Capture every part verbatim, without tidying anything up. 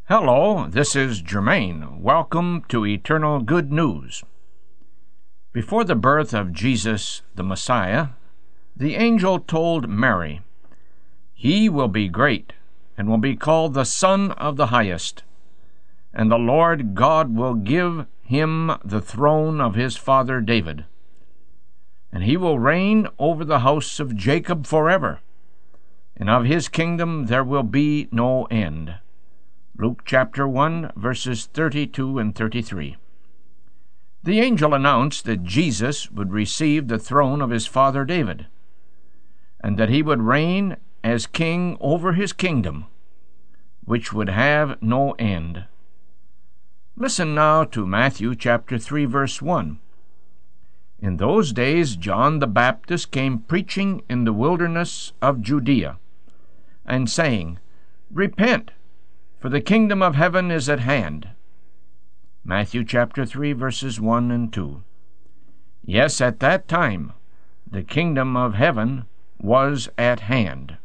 Hello, this is Germain. Welcome to Eternal Good News. Before the birth of Jesus, the Messiah, the angel told Mary, "He will be great, and will be called the Son of the Highest, and the Lord God will give him the throne of his father David, and he will reign over the house of Jacob forever, and of his kingdom there will be no end." Luke chapter one, verses thirty-two and thirty-three. The angel announced that Jesus would receive the throne of his father David, and that he would reign as king over his kingdom, which would have no end. Listen now to Matthew chapter three, verse one. "In those days John the Baptist came preaching in the wilderness of Judea, and saying, Repent, for the kingdom of heaven is at hand." Matthew chapter three, verses one and two. Yes, at that time, the kingdom of heaven was at hand.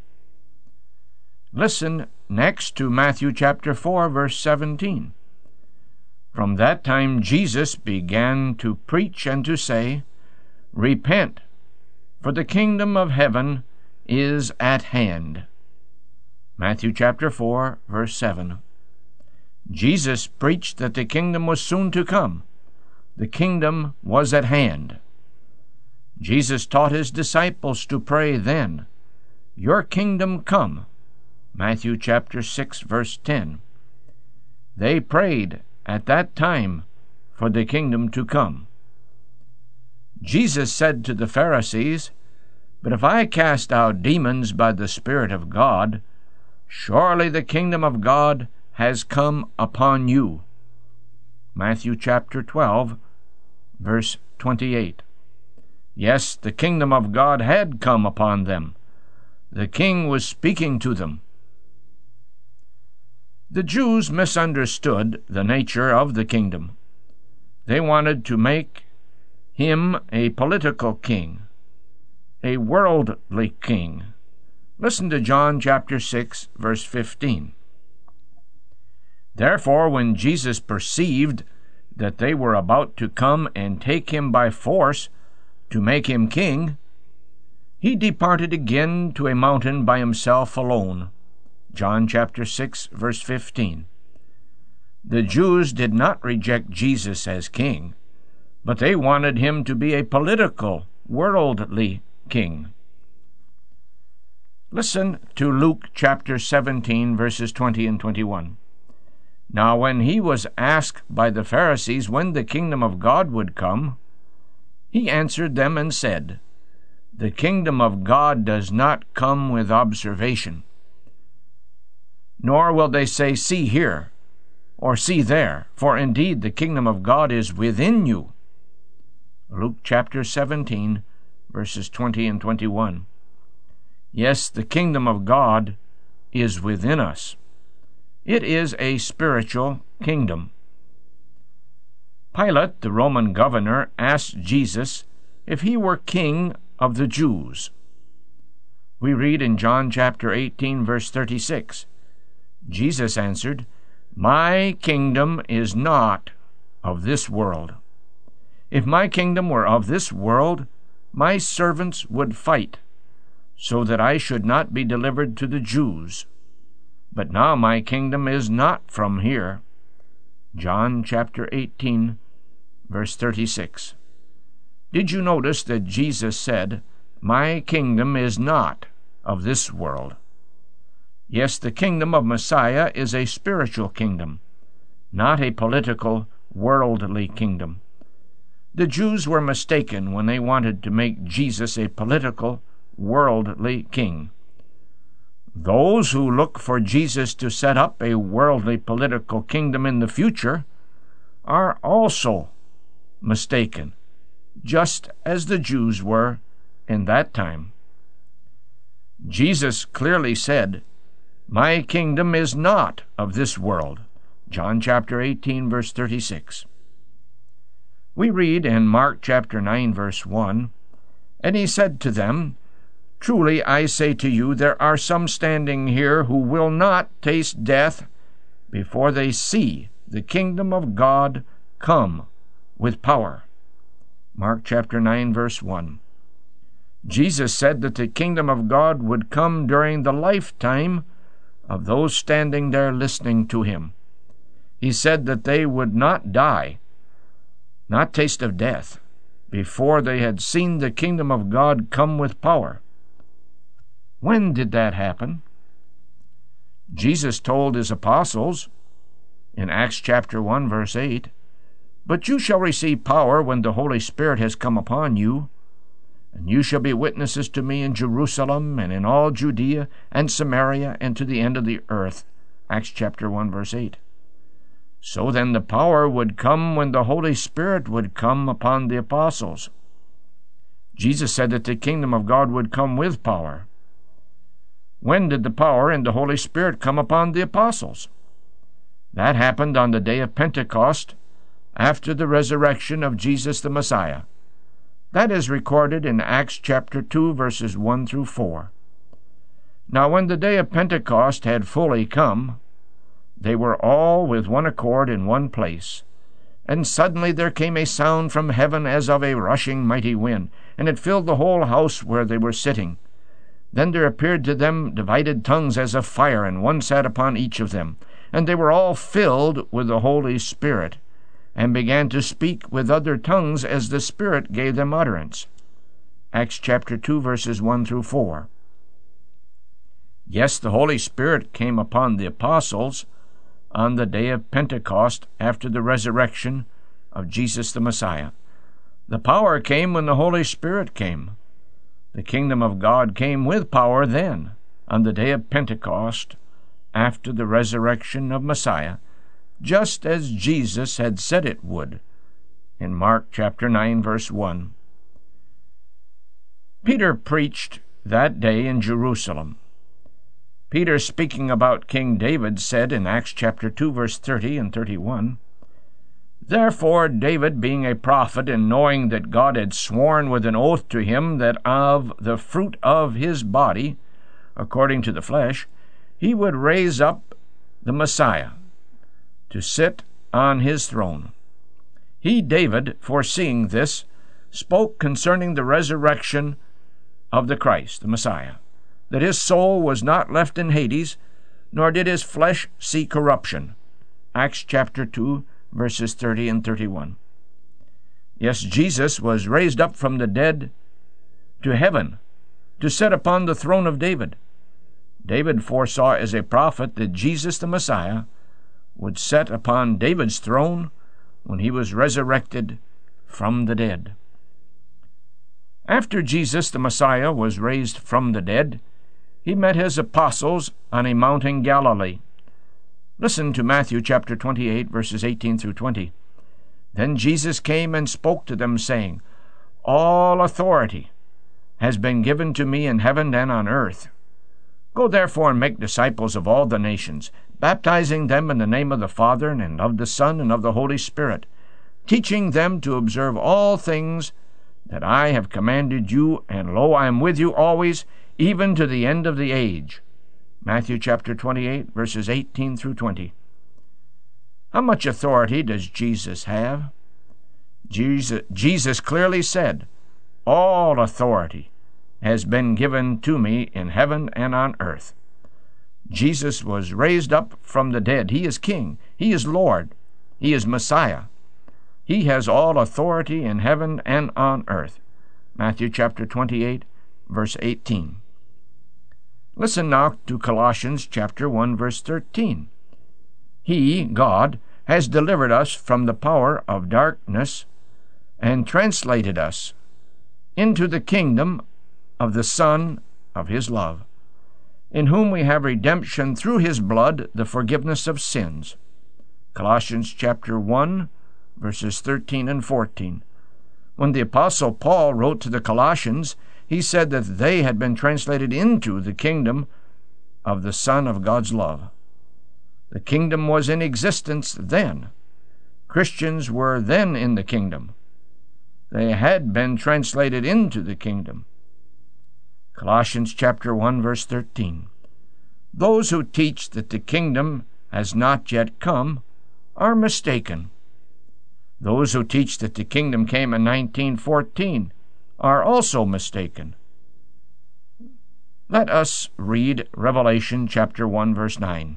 Listen next to Matthew chapter four, verse seventeen. "From that time Jesus began to preach and to say, Repent, for the kingdom of heaven is at hand." Matthew chapter four, verse seven. Jesus preached that the kingdom was soon to come. The kingdom was at hand. Jesus taught his disciples to pray then, "Your kingdom come." Matthew chapter six, verse ten. They prayed at that time for the kingdom to come. Jesus said to the Pharisees, "But if I cast out demons by the Spirit of God, surely the kingdom of God has come upon you." Matthew chapter twelve, verse twenty-eight. Yes, the kingdom of God had come upon them. The king was speaking to them. The Jews misunderstood the nature of the kingdom. They wanted to make him a political king, a worldly king. Listen to John chapter six, verse fifteen. "Therefore, when Jesus perceived that they were about to come and take him by force to make him king, he departed again to a mountain by himself alone." John chapter six, verse fifteen. The Jews did not reject Jesus as king, but they wanted him to be a political, worldly king. Listen to Luke chapter seventeen, verses twenty and twenty-one. "Now when he was asked by the Pharisees when the kingdom of God would come, he answered them and said, The kingdom of God does not come with observation. Nor will they say, See here, or see there, for indeed the kingdom of God is within you." Luke chapter seventeen, verses twenty and twenty-one. Yes, the kingdom of God is within us. It is a spiritual kingdom. Pilate, the Roman governor, asked Jesus if he were king of the Jews. We read in John chapter eighteen, verse thirty-six, Jesus answered, "My kingdom is not of this world. If my kingdom were of this world, my servants would fight, so that I should not be delivered to the Jews. But now my kingdom is not from here." John chapter eighteen, verse thirty-six. Did you notice that Jesus said, "My kingdom is not of this world"? Yes, the kingdom of Messiah is a spiritual kingdom, not a political, worldly kingdom. The Jews were mistaken when they wanted to make Jesus a political, worldly king. Those who look for Jesus to set up a worldly political kingdom in the future are also mistaken, just as the Jews were in that time. Jesus clearly said, "My kingdom is not of this world." John chapter eighteen, verse thirty-six. We read in Mark chapter nine, verse one, "And he said to them, Truly I say to you, there are some standing here who will not taste death before they see the kingdom of God come with power. Mark chapter nine, verse one. Jesus said that the kingdom of God would come during the lifetime of those standing there listening to him. He said that they would not die, not taste of death, before they had seen the kingdom of God come with power. When did that happen? Jesus told his apostles in Acts chapter one, verse eight, "But you shall receive power when the Holy Spirit has come upon you, and you shall be witnesses to me in Jerusalem and in all Judea and Samaria and to the end of the earth." Acts chapter one, verse eight. So then the power would come when the Holy Spirit would come upon the apostles. Jesus said that the kingdom of God would come with power. When did the power and the Holy Spirit come upon the apostles? That happened on the day of Pentecost, after the resurrection of Jesus the Messiah. That is recorded in Acts chapter two, verses one through four. Now when the day of Pentecost had fully come, they were all with one accord in one place. And suddenly there came a sound from heaven as of a rushing mighty wind, and it filled the whole house where they were sitting. Then there appeared to them divided tongues as of fire, and one sat upon each of them. And they were all filled with the Holy Spirit, and began to speak with other tongues as the Spirit gave them utterance. Acts chapter two, verses one through four. Yes, the Holy Spirit came upon the apostles on the day of Pentecost after the resurrection of Jesus the Messiah. The power came when the Holy Spirit came. The kingdom of God came with power then, on the day of Pentecost, after the resurrection of Messiah, just as Jesus had said it would in Mark chapter nine, verse one. Peter preached that day in Jerusalem. Peter, speaking about King David, said in Acts chapter two, verse thirty and thirty-one, "Therefore David, being a prophet, and knowing that God had sworn with an oath to him that of the fruit of his body, according to the flesh, he would raise up the Messiah to sit on his throne. He, David, foreseeing this, spoke concerning the resurrection of the Christ, the Messiah, that his soul was not left in Hades, nor did his flesh see corruption." Acts chapter two, verses thirty and thirty-one. Yes, Jesus was raised up from the dead to heaven, to sit upon the throne of David. David foresaw as a prophet that Jesus the Messiah would sit upon David's throne when he was resurrected from the dead. After Jesus the Messiah was raised from the dead, he met his apostles on a mount in Galilee. Listen to Matthew chapter twenty-eight, verses eighteen through twenty. "Then Jesus came and spoke to them, saying, All authority has been given to me in heaven and on earth. Go therefore and make disciples of all the nations, baptizing them in the name of the Father, and of the Son, and of the Holy Spirit, teaching them to observe all things that I have commanded you, and lo, I am with you always, even to the end of the age." Matthew chapter twenty-eight, verses eighteen through twenty. How much authority does Jesus have? Jesus, Jesus clearly said, "All authority has been given to me in heaven and on earth." Jesus was raised up from the dead. He is King. He is Lord. He is Messiah. He has all authority in heaven and on earth. Matthew chapter twenty-eight, verse eighteen. Listen now to Colossians chapter one, verse thirteen. "He, God, has delivered us from the power of darkness and translated us into the kingdom of the Son of his love, in whom we have redemption through his blood, the forgiveness of sins." Colossians chapter one, verses thirteen and fourteen. When the Apostle Paul wrote to the Colossians, he said that they had been translated into the kingdom of the Son of God's love. The kingdom was in existence then. Christians were then in the kingdom. They had been translated into the kingdom. Colossians chapter one, verse thirteen. Those who teach that the kingdom has not yet come are mistaken. Those who teach that the kingdom came in nineteen fourteen are also mistaken. Let us read Revelation chapter one, verse nine.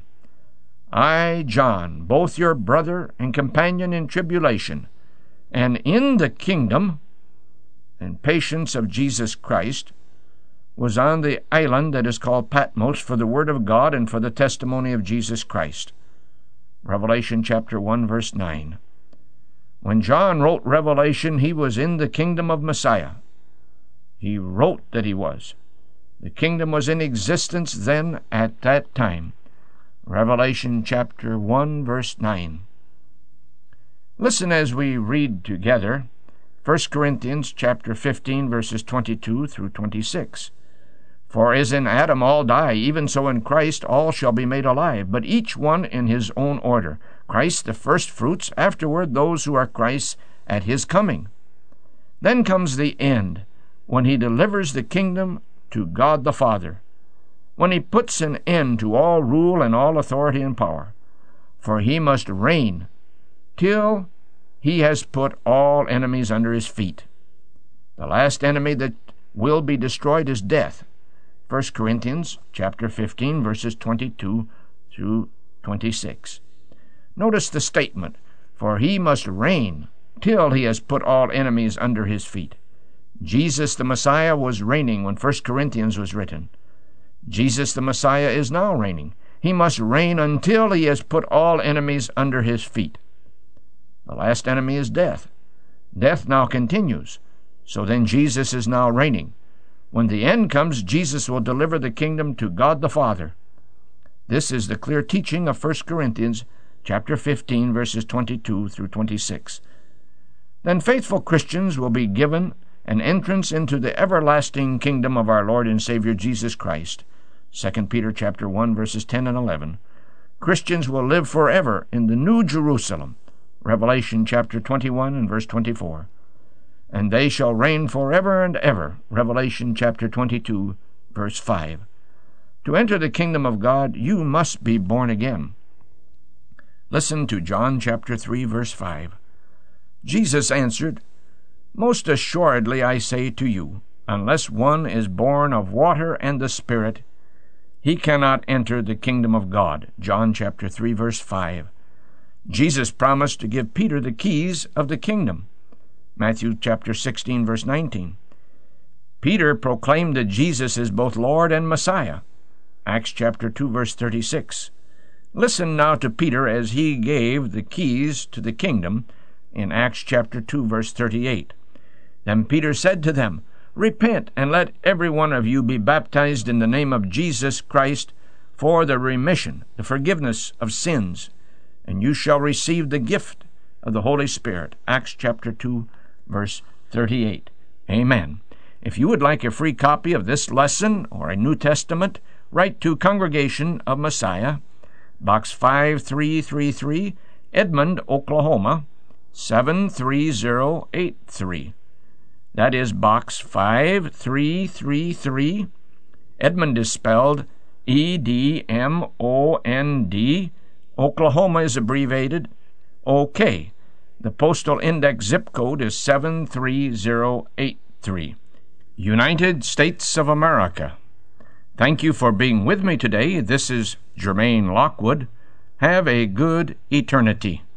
I, John, both your brother and companion in tribulation, and in the kingdom and patience of Jesus Christ, was on the island that is called Patmos for the word of God and for the testimony of Jesus Christ. Revelation chapter one, verse nine. When John wrote Revelation, he was in the kingdom of Messiah. He wrote that he was. The kingdom was in existence then at that time. Revelation chapter one, verse nine. Listen as we read together First Corinthians chapter fifteen, verses twenty-two through twenty-six. For as in Adam all die, even so in Christ all shall be made alive, but each one in his own order. Christ the firstfruits, afterward those who are Christ's at his coming. Then comes the end, when he delivers the kingdom to God the Father, when he puts an end to all rule and all authority and power. For he must reign till he has put all enemies under his feet. The last enemy that will be destroyed is death. First Corinthians chapter fifteen, verses twenty-two through twenty-six. Notice the statement, for he must reign till he has put all enemies under his feet. Jesus the Messiah was reigning when First Corinthians was written. Jesus the Messiah is now reigning. He must reign until he has put all enemies under his feet. The last enemy is death. Death now continues. So then Jesus is now reigning. When the end comes, Jesus will deliver the kingdom to God the Father. This is the clear teaching of First Corinthians chapter fifteen, verses twenty-two through twenty-six. Then faithful Christians will be given an entrance into the everlasting kingdom of our Lord and Savior Jesus Christ. Second Peter chapter one, verses ten and eleven. Christians will live forever in the New Jerusalem. Revelation chapter twenty-one and verse twenty-four. And they shall reign forever and ever. Revelation chapter twenty-two, verse five. To enter the kingdom of God, you must be born again. Listen to John chapter three, verse five. Jesus answered, Most assuredly I say to you, unless one is born of water and the Spirit, he cannot enter the kingdom of God. John chapter three, verse five. Jesus promised to give Peter the keys of the kingdom. Matthew chapter sixteen, verse nineteen. Peter proclaimed that Jesus is both Lord and Messiah. Acts chapter two, verse thirty-six. Listen now to Peter as he gave the keys to the kingdom in Acts chapter two, verse thirty-eight. Then Peter said to them, Repent, and let every one of you be baptized in the name of Jesus Christ for the remission, the forgiveness of sins, and you shall receive the gift of the Holy Spirit. Acts chapter two, verse thirty-eight. Amen. If you would like a free copy of this lesson or a New Testament, write to Congregation of Messiah, Box five three three three, Edmond, Oklahoma, seven three zero eight three. That is Box five three three three. Edmond is spelled E D M O N D. Oklahoma is abbreviated O K. The postal index zip code is seven three zero eight three. United States of America. Thank you for being with me today. This is Jermaine Lockwood. Have a good eternity.